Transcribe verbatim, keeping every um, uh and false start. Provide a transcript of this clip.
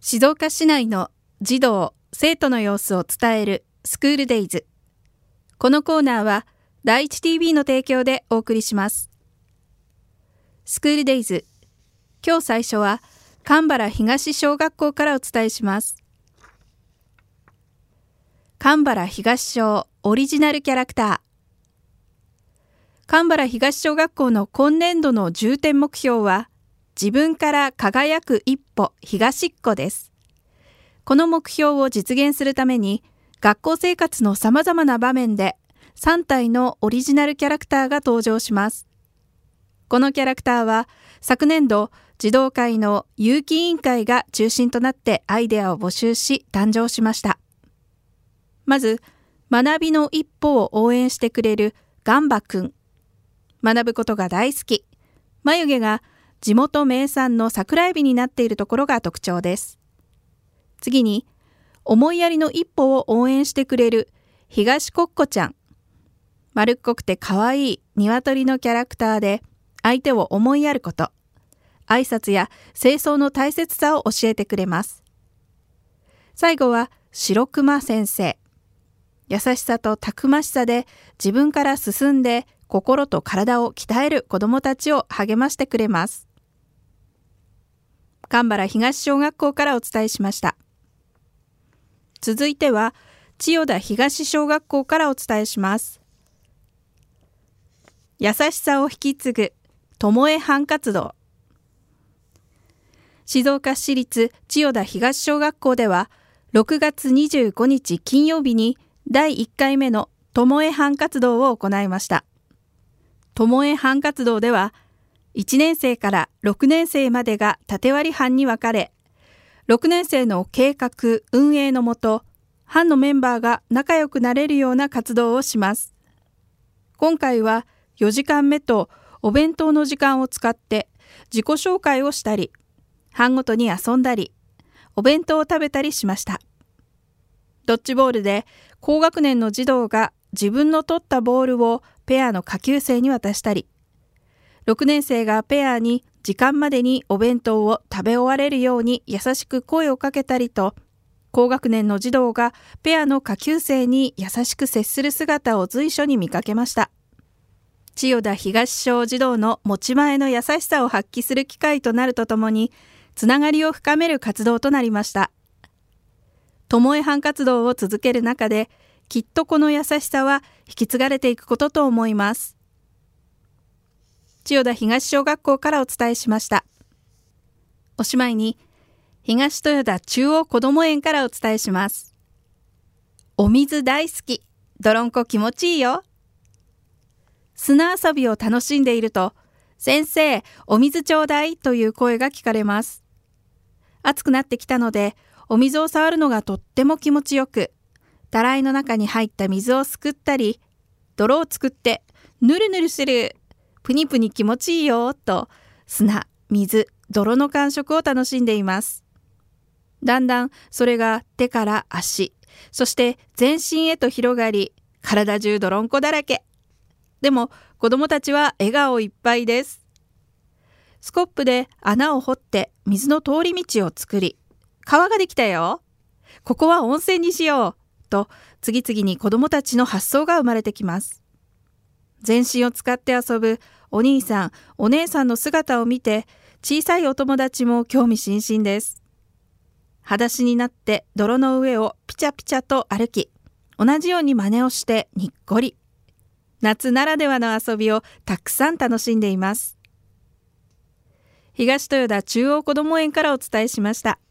静岡市内の児童・生徒の様子を伝えるスクールデイズ。このコーナーは第一 ティービー の提供でお送りします。スクールデイズ、今日最初は蒲原東小学校からお伝えします。蒲原東小オリジナルキャラクター。蒲原東小学校の今年度の重点目標は、自分から輝く一歩東っ子です。この目標を実現するために、学校生活のさまざまな場面でさん体のオリジナルキャラクターが登場します。このキャラクターは、昨年度、児童会の有機委員会が中心となってアイデアを募集し誕生しました。まず、学びの一歩を応援してくれるガンバくん。学ぶことが大好き。眉毛が地元名産の桜エビになっているところが特徴です。次に、思いやりの一歩を応援してくれる東コッコちゃん。丸っこくて可愛い鶏のキャラクターで相手を思いやること、挨拶や清掃の大切さを教えてくれます。最後は白熊先生。優しさとたくましさで自分から進んで心と体を鍛える子どもたちを励ましてくれます。蒲原東小学校からお伝えしました。続いては千代田東小学校からお伝えします。優しさを引き継ぐともえ班活動。静岡市立千代田東小学校ではろくがつにじゅうごにち金曜日にだいいっかいめのともえ班活動を行いました。ともえ班活動ではいちねん生からろくねん生までが縦割り班に分かれ、ろくねん生の計画・運営のもと、班のメンバーが仲良くなれるような活動をします。今回はよじかんめとお弁当の時間を使って自己紹介をしたり、班ごとに遊んだり、お弁当を食べたりしました。ドッジボールで高学年の児童が自分の取ったボールをペアの下級生に渡したり、ろくねん生がペアに時間までにお弁当を食べ終われるように優しく声をかけたりと、高学年の児童がペアの下級生に優しく接する姿を随所に見かけました。千代田東小児童の持ち前の優しさを発揮する機会となるとともに、つながりを深める活動となりました。ともえ班活動を続ける中で、きっとこの優しさは引き継がれていくことと思います。千代田東小学校からお伝えしました。おしまいに、東豊田中央こども園からお伝えします。お水大好き、泥んこ気持ちいいよ。砂遊びを楽しんでいると、先生、お水ちょうだいという声が聞かれます。暑くなってきたので、お水を触るのがとっても気持ちよく、たらいの中に入った水をすくったり、泥を作ってぬるぬるする、ぷにぷに気持ちいいよと、砂、水、泥の感触を楽しんでいます。だんだんそれが手から足、そして全身へと広がり、体中泥んこだらけ。でも子どもたちは笑顔いっぱいです。スコップで穴を掘って水の通り道を作り、川ができたよ。ここは温泉にしよう。と次々に子どもたちの発想が生まれてきます。全身を使って遊ぶお兄さん、お姉さんの姿を見て、小さいお友達も興味津々です。裸足になって泥の上をピチャピチャと歩き、同じように真似をしてにっこり。夏ならではの遊びをたくさん楽しんでいます。東豊田中央こども園からお伝えしました。